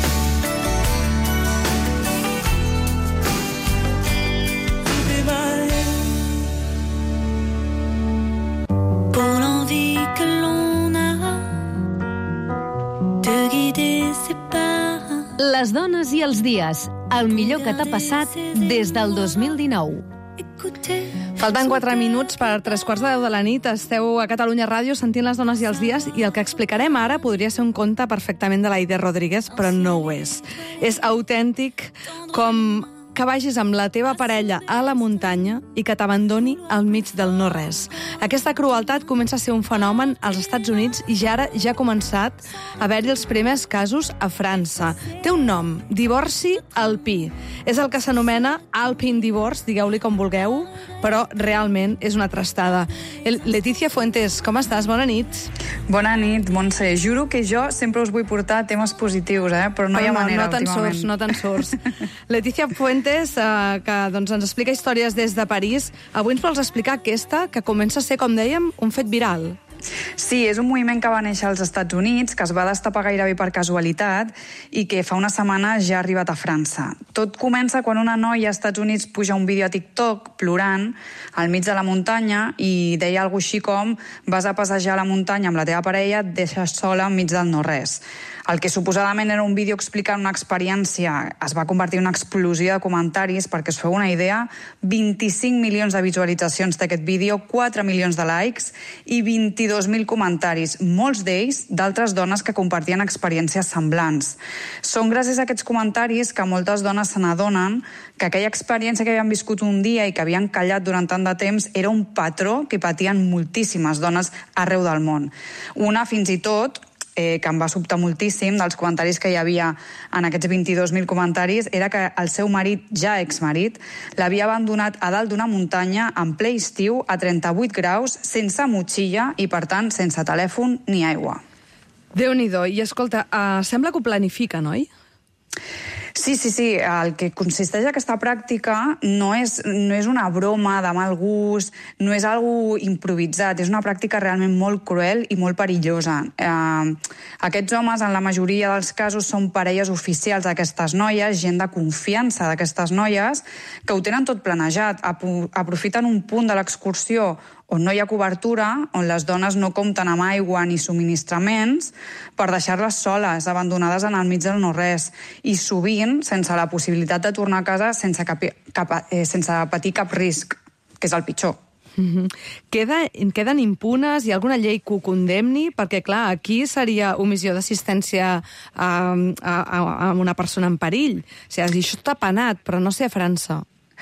Les dones i els dies, el millor que t'ha passat des del dos mil dinou. Falten quatre minuts per tres quarts de deu de la nit. Esteu a Catalunya Ràdio sentint Les dones i els dies, i el que explicarem ara podria ser un conte perfectament de l'Eider Rodríguez, però no ho és. És autèntic, com que vagis amb la teva parella a la muntanya i que t'abandoni al mig del no-res. Aquesta crueltat comença a ser un fenomen als Estats Units i ja ara ja ha començat a haver-hi els primers casos a França. Té un nom, divorci alpí. És el que s'anomena Alpine Divorce, digueu-li com vulgueu, però realment és una trastada. El Letícia Fuentes, com estàs? Bona nit. Bona nit, Montse. Juro que jo sempre us vull portar temes positius, eh? Però no hi ha no, manera no últimament. Sors, no te'n surts. Letícia Fuentes, Uh, que doncs, ens explica històries des de París. Avui ens vols explicar aquesta, que comença a ser, com dèiem, un fet viral. Sí, és un moviment que va néixer als Estats Units, que es va destapar gairebé per casualitat i que fa una setmana ja ha arribat a França. Tot comença quan una noia als Estats Units puja un vídeo a TikTok plorant al mig de la muntanya i deia alguna així com vas a passejar a la muntanya amb la teva parella, et deixes sola enmig del no-res. El que suposadament era un vídeo explicant una experiència es va convertir en una explosió de comentaris, perquè us feu una idea, vint-i-cinc milions de visualitzacions d'aquest vídeo, quatre milions de likes i vint-i-dos mil comentaris, molts d'ells d'altres dones que compartien experiències semblants. Són gràcies a aquests comentaris que moltes dones se n'adonen que aquella experiència que havien viscut un dia i que havien callat durant tant de temps era un patró que patien moltíssimes dones arreu del món. Una, fins i tot, Eh, que em va sobtar moltíssim dels comentaris que hi havia en aquests vint-i-dos mil comentaris, era que el seu marit, ja exmarit, l'havia abandonat a dalt d'una muntanya en ple estiu a trenta-vuit graus, sense motxilla i, per tant, sense telèfon ni aigua. Déu-n'hi-do. I escolta, uh, sembla que ho planifiquen, oi? Sí, sí, sí. El que consisteix aquesta pràctica no és, no és una broma de mal gust, no és algo improvisat, és una pràctica realment molt cruel i molt perillosa. Eh, aquests homes, en la majoria dels casos, són parelles oficials d'aquestes noies, gent de confiança d'aquestes noies, que ho tenen tot planejat, aprofiten un punt de l'excursió on no hi ha cobertura, on les dones no compten amb aigua ni subministraments, per deixar-les soles, abandonades en el mig del no-res, i sovint sense la possibilitat de tornar a casa sense, cap, cap, eh, sense patir cap risc, que és el pitjor. Mm-hmm. Queda, queden impunes? Hi ha alguna llei que ho condemni? Perquè, clar, aquí seria omissió d'assistència a, a, a una persona en perill. O sigui, això està penat, però no sé a França.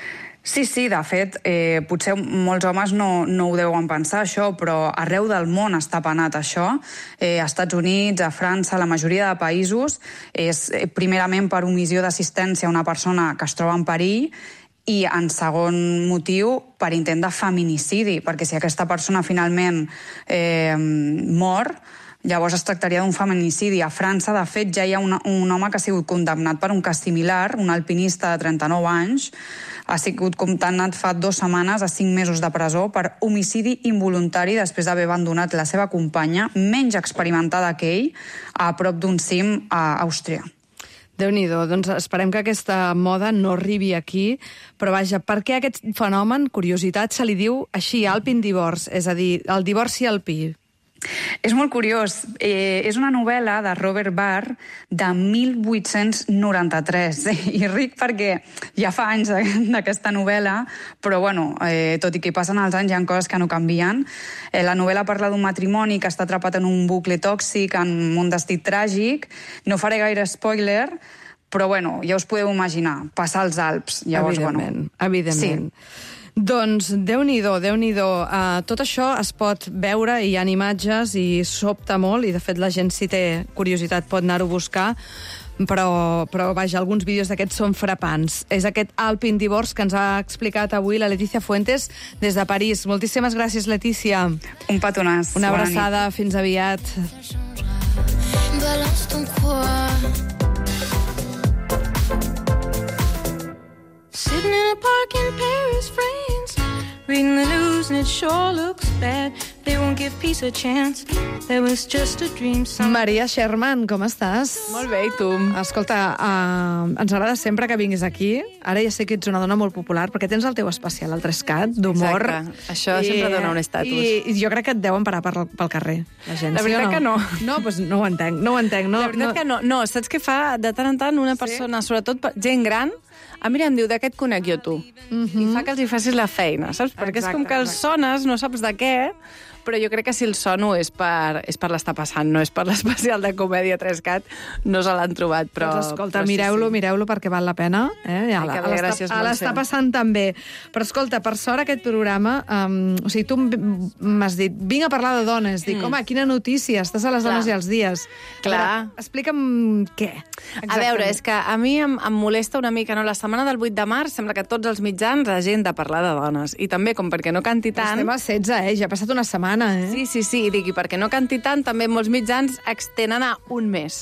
Sí, sí, de fet, eh, potser molts homes no, no ho deuen pensar, això, però arreu del món està penat això. Eh, als Estats Units, a França, la majoria de països, és eh, primerament per omissió d'assistència a una persona que es troba en perill i, en segon motiu, per intent de feminicidi, perquè si aquesta persona finalment eh, mor, llavors es tractaria d'un feminicidi. A França, de fet, ja hi ha un, un home que ha sigut condemnat per un cas similar, un alpinista de trenta-nou anys, ha sigut condemnat fa dues setmanes a cinc mesos de presó per homicidi involuntari després d'haver abandonat la seva companya, menys experimentada que ell, a prop d'un cim a Àustria. Déu-n'hi-do, doncs esperem que aquesta moda no arribi aquí, però vaja, per què aquest fenomen, curiositat, se li diu així, Alpine Divorce, és a dir, el divorci alpí? És molt curiós. Eh, és una novel·la de Robert Barr de mil vuit-cents noranta-tres. I ric perquè ja fa anys d'aquesta novel·la, però bueno, eh, tot i que hi passen els anys, hi ha coses que no canvien. Eh, la novel·la parla d'un matrimoni que està atrapat en un bucle tòxic, en un destí tràgic. No faré gaire spoiler, però bueno, ja us podeu imaginar, passar als Alps. Llavors, evidentment, bueno, evidentment. Sí. Doncs Déu-n'hi-do, Déu-n'hi-do. Uh, tot això es pot veure, hi ha imatges i sobta molt, i de fet la gent, si té curiositat, pot anar-ho a buscar, però, però vaja, alguns vídeos d'aquests són frapants. És aquest Alpine Divorce que ens ha explicat avui la Letícia Fuentes des de París. Moltíssimes gràcies, Letícia. Un petonàs. Una abraçada, fins aviat. Balance ton quoi. Sitting in a park in Paris, France, reading the news and it sure looks bad. They won't give peace a chance. There was just a dream. Maria Sherman, com estàs? Molt bé, i tu? Escolta, uh, ens agrada sempre que vinguis aquí. Ara ja sé que ets una dona molt popular, perquè tens el teu especial, el Trescat, d'humor. Exacte. Això I, sempre dona un estatus. I, I jo crec que et deuen parar per, pel carrer, la gent. La veritat sí no? que no. No, doncs no ho entenc, no ho entenc. No, la veritat no... que no. No, saps què fa? De tant en tant una persona, sí? Sobretot gent gran, ah, mira, em diu, d'aquest conec jo tu. Mm-hmm. I fa que els hi facis la feina, saps? Perquè exacte, és com que els exacte. sones, no saps de què, però jo crec que si el sono és per, és per l'estar passant, no és per l'especial de comèdia Trescat, no se l'han trobat, però... Doncs escolta, però sí, mireu-lo, sí. mireu-lo perquè val la pena. Eh? Ja, Ai, bé, gràcies, a l'està passant també. Però escolta, per sort aquest programa, um, o sigui, tu m'has dit, vinc a parlar de dones, dic, mm. home, quina notícia, estàs a les Clar. Dones i els dies. Clar. Veure, explica'm què. Exactament. A veure, és que a mi em, em molesta una mica, no? La setmana del vuit de març sembla que tots els mitjans hagin de parlar de dones. I també, com perquè no canti tant... Estem a setze, eh? Ja ha passat una setmana, eh? Sí, sí, sí, i dic, i perquè no canti tant, també molts mitjans extenen a un mes.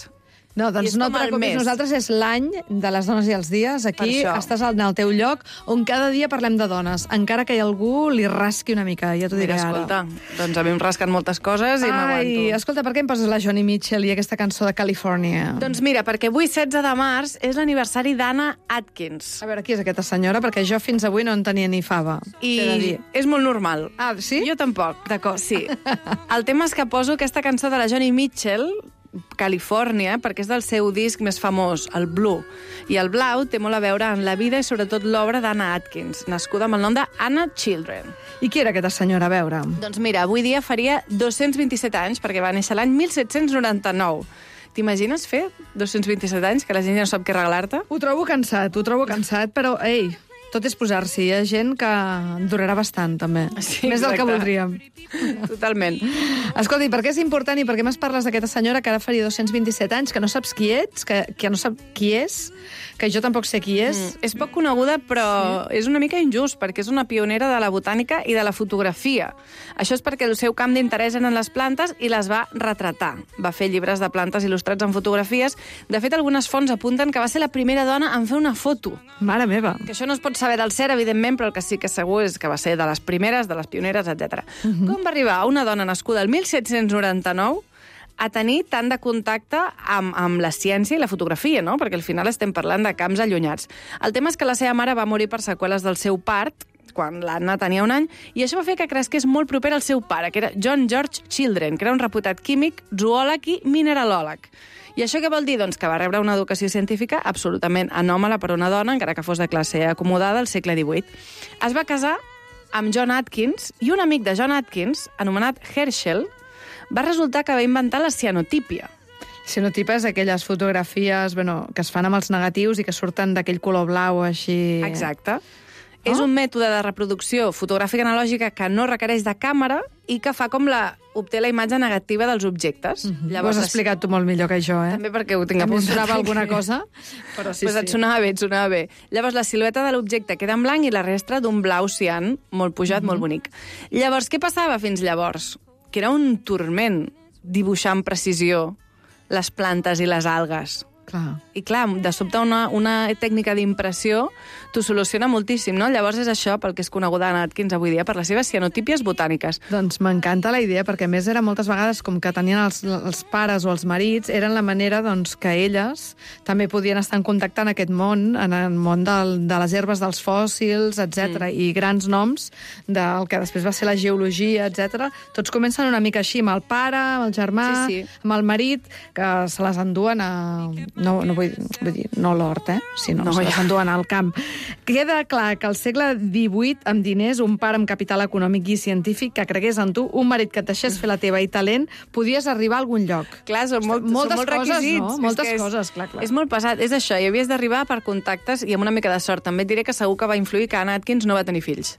No, doncs no et preocupis, nosaltres és l'any de les dones i els dies. Aquí estàs en el teu lloc on cada dia parlem de dones, encara que hi algú li rasqui una mica, ja t'ho diré Mira, escolta, ara. Doncs a mi em rasquen moltes coses i m'aguanto. Ai, escolta, per què em poses la Johnny Mitchell i aquesta cançó de Califòrnia? Doncs mira, perquè avui, setze de març, és l'aniversari d'Anna Atkins. A veure, qui és aquesta senyora? Perquè jo fins avui no en tenia ni fava. I és molt normal. Ah, sí? Jo tampoc. D'acord. Sí. El tema és que poso aquesta cançó de la Johnny Mitchell, Califòrnia, perquè és del seu disc més famós, el Blue. I el blau té molt a veure en la vida i sobretot l'obra d'Anna Atkins, nascuda amb el nom d'Anna Children. I qui era aquesta senyora, a veure? Doncs mira, avui dia faria dos-cents vint-i-set anys, perquè va néixer l'any mil set-cents noranta-nou. T'imagines fer dos-cents vint-i-set anys, que la gent ja no sap què regalar-te? Ho trobo cansat, ho trobo cansat, però, ei, tot és posar-s'hi. Hi ha gent que durarà bastant, també. Sí, més del que voldríem. Totalment. Escolta, i per què és important i per què m'has parles d'aquesta senyora que ara faria dos-cents vint-i-set anys, que no saps qui ets, que, que no sap qui és, que jo tampoc sé qui és? Mm, és poc coneguda, però sí. És una mica injust, perquè és una pionera de la botànica i de la fotografia. Això és perquè el seu camp d'interès eren les plantes i les va retratar. Va fer llibres de plantes il·lustrats en fotografies. De fet, algunes fonts apunten que va ser la primera dona en fer una foto. Mare meva. Que això no es pot saber del cert, evidentment, però el que sí que és segur és que va ser de les primeres, de les pioneres, etcètera. Uh-huh. Com va arribar una dona nascuda el mil set-cents noranta-nou a tenir tant de contacte amb, amb la ciència i la fotografia, no? Perquè al final estem parlant de camps allunyats. El tema és que la seva mare va morir per seqüeles del seu part, quan l'Anna tenia un any, i això va fer que cresqués molt proper al seu pare, que era John George Children, que era un reputat químic, zoòleg i mineralòleg. I això què vol dir? Doncs que va rebre una educació científica absolutament anòmala per una dona, encara que fos de classe acomodada al segle divuit. Es va casar amb John Atkins, i un amic de John Atkins, anomenat Herschel, va resultar que va inventar la cianotípia. Cianotipa és aquelles fotografies bueno, que es fan amb els negatius i que surten d'aquell color blau així... Exacte. Oh? És un mètode de reproducció fotogràfica analògica que no requereix de càmera i que fa com la... obté la imatge negativa dels objectes. Mm-hmm. Llavors, ho has explicat tu molt millor que jo, eh? També perquè ho tinc apuntat. apuntat. Em sonava alguna cosa, però sí, pues sí. Et sonava bé, et sonava bé. Llavors, la silueta de l'objecte queda en blanc i la resta d'un blau cian, molt pujat, mm-hmm. molt bonic. Llavors, què passava fins llavors? Que era un turment dibuixar amb precisió les plantes i les algues. Clar. I clar, de sobte una, una tècnica d'impressió t'ho soluciona moltíssim, no? Llavors és això pel que és coneguda Anna Atkins avui dia, per les seves cianotípies botàniques. Doncs m'encanta la idea, perquè a més era moltes vegades com que tenien els, els pares o els marits, eren la manera doncs, que elles també podien estar en contacte en aquest món, en el món del, de les herbes dels fòssils, etcètera, mm. i grans noms del que després va ser la geologia, etcètera. Tots comencen una mica així, amb el pare, amb el germà, sí, sí. amb el marit, que se les enduen a... No, no vull, vull dir, no l'hort, eh? Sinó no, se les enduen al camp. Queda clar que al segle divuit, amb diners, un pare amb capital econòmic i científic que cregués en tu, un marit que et deixés fer la teva i talent, podies arribar a algun lloc. Clar, són, molt, moltes són molt coses, requisits. No? Moltes és coses, clar, clar. És molt pesat, és això, i havies d'arribar per contactes i amb una mica de sort. També et diré que segur que va influir que Anna Atkins no va tenir fills.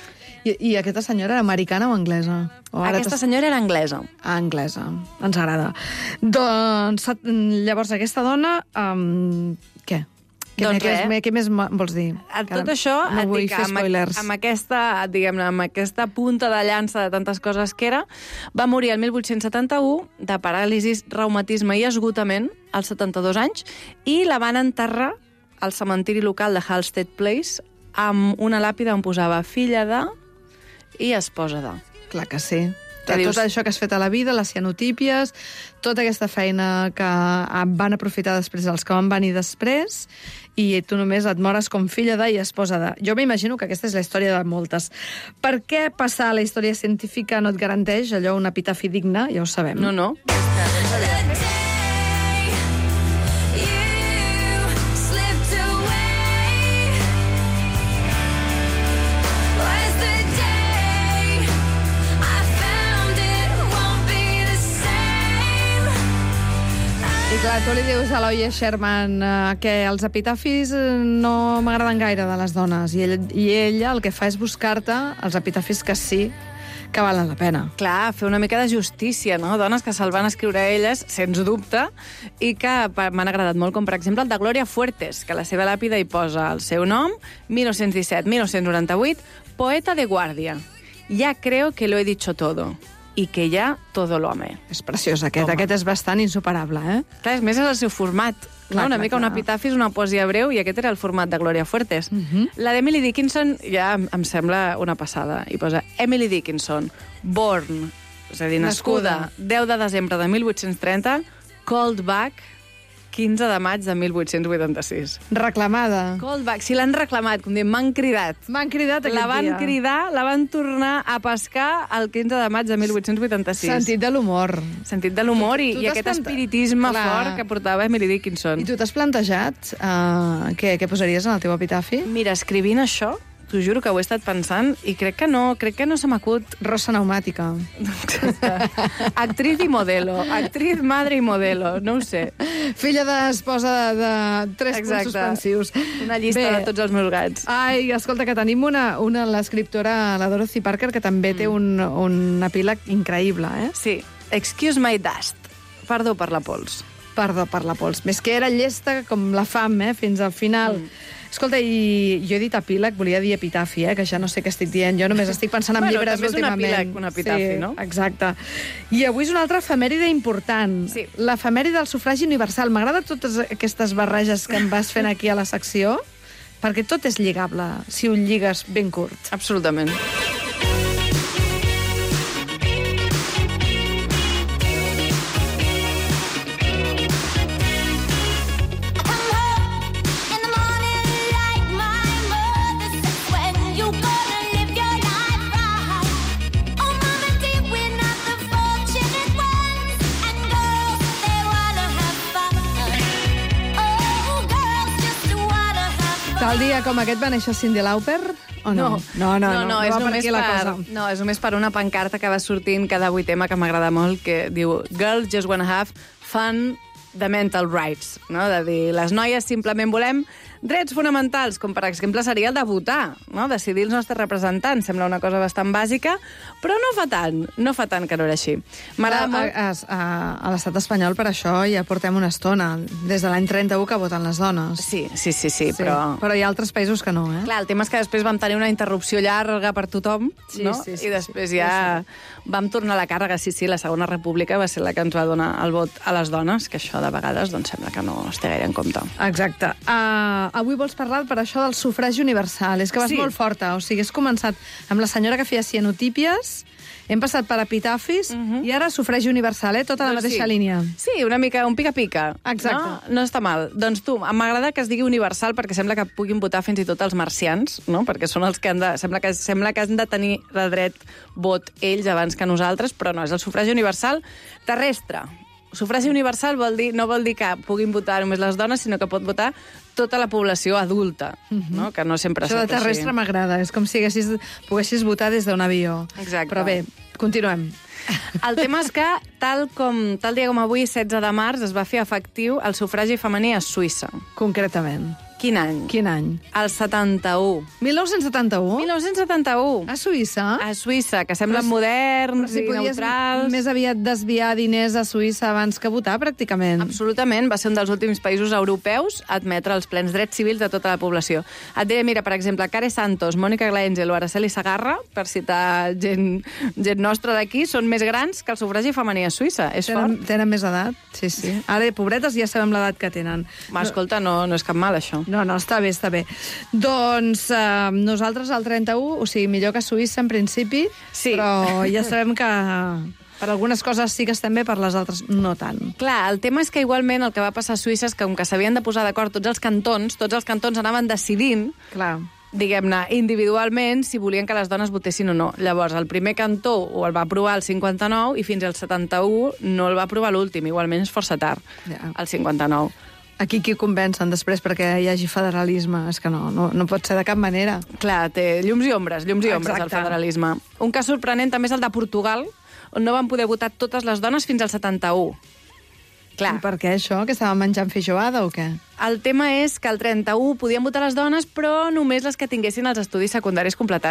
I, i aquesta senyora era americana o anglesa? O ara aquesta senyora era anglesa. Ah, anglesa. Ens agrada. Doncs, llavors, aquesta dona... Um, què? Què, doncs què, què, què més vols dir? A tot això, no et vull dic, fer amb, spoilers. amb, aquesta, diguem-ne, amb aquesta punta de llança de tantes coses que era, va morir el mil vuit-cents setanta-u de paràlisis, reumatisme i esgotament als setanta-dos anys, i la van enterrar al cementiri local de Halstead Place amb una làpida on posava filla de i esposa de. Clar que sí. Que tot dius... això que has fet a la vida, les cianotípies, tota aquesta feina que van aprofitar després els que van venir després, i tu només et mores com filla de i esposa de. Jo m'imagino que aquesta és la història de moltes. Per què passar a la història científica no et garanteix allò un epitafi digne? Ja ho sabem. No, no. I clar, tu li dius a l'Oye Sherman eh, que els epitafis no m'agraden gaire de les dones, i, ell, i ella el que fa és buscar-te els epitafis que sí que valen la pena. Clar, fer una mica de justícia, no? Dones que se'l van escriure elles, sens dubte, i que m'han agradat molt, com per exemple el de Gloria Fuertes, que a la seva làpida hi posa el seu nom, mil nou-cents disset a mil nou-cents noranta-vuit, poeta de guàrdia. Ja creo que lo he dicho todo. i que ella todo lo ame. És preciós, aquest. Toma. Aquest és bastant insuperable, eh? Clar, és més és el seu format. Clar, no? Una clar, mica clar. un epitafi és una poesia breu i aquest era el format de Gloria Fuertes. Uh -huh. La d'Emily Dickinson ja em, em sembla una passada. I posa Emily Dickinson, born, és a dir, nascuda, Nascuda. deu de desembre de mil vuit-cents trenta, called back, quinze de maig de mil vuit-cents vuitanta-sis. Reclamada. Called back, si l'han reclamat, com diem, m'han cridat. M'han cridat aquest La van dia. cridar, la van tornar a pescar el quinze de maig de mil vuit-cents vuitanta-sis. Sentit de l'humor. Sentit de l'humor i, Tu i t'has aquest planta- espiritisme Clar. fort que portava Emily Dickinson. I tu t'has plantejat uh, què, què posaries en el teu epitafi? Mira, escrivint això, t'ho juro que ho he estat pensant i crec que no, crec que no se m'acut. Rossa pneumàtica. Actriz i modelo, actriz, madre i modelo, no ho sé. Filla d'esposa de, de tres Exacte. punts suspensius. Una llista Bé. de tots els meus gats. Ai, escolta, que tenim una, una l'escriptora, la Dorothy Parker, que també té un, un epíleg increïble, eh? Sí, excuse my dust. Perdó per la pols. Perdó per la pols. Més que era llesta com la fam, eh? Fins al final. Mm. Escolta, i jo he dit epíleg, volia dir epitafi, eh? Que ja no sé què estic dient. Jo només estic pensant en Bueno, llibres també és un últimament. epíleg, un epitafi, sí, no? Exacte. I avui és una altra efemèride important. Sí. L'efemèride del sufragi universal. M'agrada totes aquestes barreges que em vas fent aquí a la secció, perquè tot és lligable, si ho lligues ben curt. Absolutament. Tal dia com aquest va néixer Cyndi Lauper? O no? No, no, no, no, és va per només aquí la per, cosa. no, és només per una pancarta que va sortint cada vuitema que m'agrada molt, que diu Girls just wanna have fun the mental rights, no? De dir, les noies simplement volem drets fonamentals, com per exemple seria el de votar, no? Decidir els nostres representants. Sembla una cosa bastant bàsica, però no fa tant, no fa tant que no era així. M'agrada A, molt... a, a, a l'estat espanyol per això ja portem una estona, des de l'any trenta-u que voten les dones. Sí, sí, sí, sí, però... Però hi ha altres països que no, eh? Clar, el tema és que després vam tenir una interrupció llarga per tothom, Sí, no? sí, sí, I després sí, ja vam tornar a la càrrega. Sí, sí, la Segona República va ser la que ens va donar el vot a les dones, que això de vegades doncs, sembla que no es té gaire en compte. Exacte. Uh, avui vols parlar per això del sufragi universal. És que vas Sí. molt forta. O sigui, has començat amb la senyora que feia cianotípies, hem passat per epitafis, Mhm. i ara sufragi universal, eh? Tota la Doncs mateixa sí. línia. Sí, una mica, un pica-pica. Exacte. No? no està mal. Doncs tu, m'agrada que es digui universal perquè sembla que puguin votar fins i tot els marcians, no? Perquè són els que han de... Sembla que, sembla que han de tenir el dret vot ells abans que nosaltres, però no, és el sufragi universal terrestre. Sufragi universal vol dir, no vol dir que puguin votar només les dones, sinó que pot votar tota la població adulta, no? Que no sempre Això de ha estat terrestre així. m'agrada. És com si haguessis, poguessis votar des d'un avió. Exacte. Però bé, continuem. El tema és que, tal, com, tal dia com avui, setze de març, es va fer efectiu el sufragi femení a Suïssa. Concretament. Quin any? Quin any? El setanta-u. mil nou-cents setanta-u? mil nou-cents setanta-u. A Suïssa? A Suïssa, que semblen Però si- moderns si i podies neutrals. més aviat desviar diners a Suïssa abans que votar, pràcticament. Absolutament, va ser un dels últims països europeus a admetre els plens drets civils de tota la població. Et diré, mira, per exemple, Care Santos, Mònica Glàngel o Araceli Sagarra, per citar gent, gent nostra d'aquí, són més grans que el sufragi femení a Suïssa. És Tenen, fort. tenen més edat, sí, sí. Ara, pobretes, ja sabem l'edat que tenen. Ma, escolta, no, no és cap mal, això. No, no, està bé, està bé. Doncs eh, nosaltres al trenta-u, o sigui, millor que Suïssa en principi, Sí. però ja sabem que per algunes coses sí que estem bé, per les altres no tant. Clar, el tema és que igualment el que va passar a Suïssa és que com que s'havien de posar d'acord tots els cantons, tots els cantons anaven decidint, Clar. diguem-ne, individualment, si volien que les dones votessin o no. Llavors, el primer cantó o el va aprovar el cinquanta-nou i fins al setanta-u no el va aprovar l'últim. Igualment és força tard, Ja. el cinquanta-nou. Aquí qui convencen després perquè hi hagi federalisme? És que no, no, no pot ser de cap manera. Clar, té llums i ombres, llums i ombres, Exacte. el federalisme. Un cas sorprenent també és el de Portugal, on no van poder votar totes les dones fins al setanta-u. Clar. I per què això? Que estaven menjant feijoada o què? El tema és que al trenta-u podien votar les dones, però només les que tinguessin els estudis secundaris completats.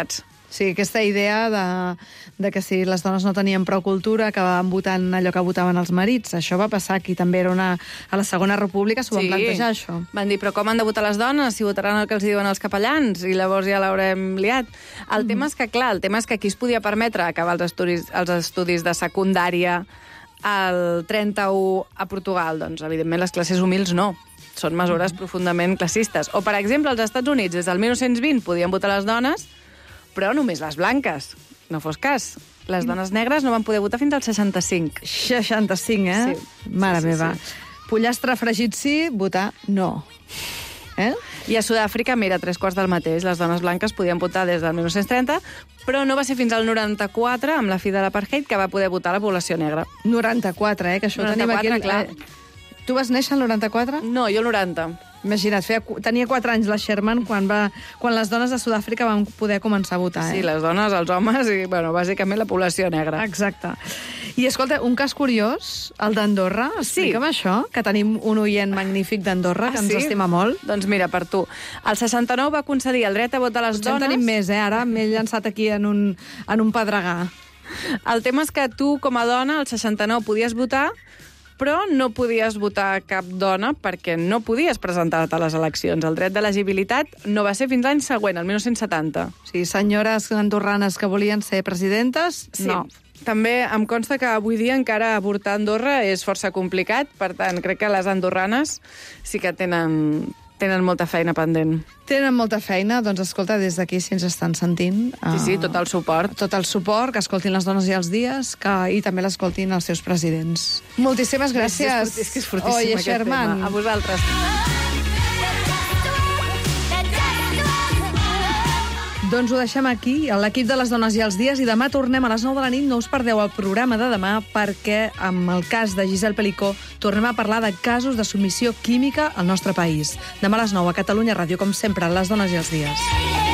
Sí, aquesta idea de, de que si les dones no tenien prou cultura acabaven votant allò que votaven els marits. Això va passar aquí, també era una... A la Segona República s'ho van Sí. plantejar, això. Van dir, però com han de votar les dones si votaran el que els diuen els capellans? I llavors ja l'haurem liat. El mm. tema és que, clar, el tema és que aquí es podia permetre acabar els estudis, els estudis de secundària al trenta-u a Portugal. Doncs, evidentment, les classes humils no. Són mesures mm. profundament classistes. O, per exemple, als Estats Units, des del mil nou-cents vint, podien votar les dones, però només les blanques. No fos cas. Les dones negres no van poder votar fins al seixanta-cinc. seixanta-cinc, eh? Sí. Mare Sí, sí, meva. sí. Pollastre fregit sí, votar no. Eh? I a Sud-àfrica, mira, tres quarts del mateix. Les dones blanques podien votar des del mil nou-cents trenta, però no va ser fins al noranta-quatre, amb la fi de l'apartheid, que va poder votar la població negra. noranta-quatre, eh? Que això ho tenim aquí... noranta-quatre, clar. Eh, tu vas néixer al noranta-quatre? No, jo el noranta. Imagina't, feia, tenia quatre anys la Sherman quan, va, quan les dones de Sud-àfrica van poder començar a votar. Eh? Sí, les dones, els homes i, bueno, bàsicament la població negra. Exacte. I escolta, un cas curiós, el d'Andorra. Explica'm sí. això, que tenim un oient magnífic d'Andorra, Ah, que ens sí? estima molt. Doncs mira, per tu. El seixanta-nou va concedir el dret a vot a les Potser en dones... tenim més, eh? Ara m'he llançat aquí en un, en un pedregar. El tema és que tu, com a dona, al seixanta-nou podies votar, però no podies votar cap dona perquè no podies presentar-te a les eleccions. El dret d'elegibilitat no va ser fins l'any següent, el mil nou-cents setanta. Sí, senyores andorranes que volien ser presidentes, Sí. no. També em consta que avui dia encara avortar a Andorra és força complicat, per tant, crec que les andorranes sí que tenen, tenen molta feina pendent. Tenen molta feina, doncs escolta, des d'aquí si ens estan sentint... Sí, sí, tot el suport. Tot el suport, que escoltin les dones i els dies, que, i també l'escoltin els seus presidents. Moltíssimes gràcies. És que és fortíssim Oye, aquest Sherman. tema. A vosaltres. Doncs ho deixem aquí, a l'equip de les dones i els dies, i demà tornem a les nou de la nit. No us perdeu el programa de demà, perquè amb el cas de Giselle Pelicó tornem a parlar de casos de submissió química al nostre país. Demà a les nou a Catalunya Ràdio, com sempre, les dones i els dies.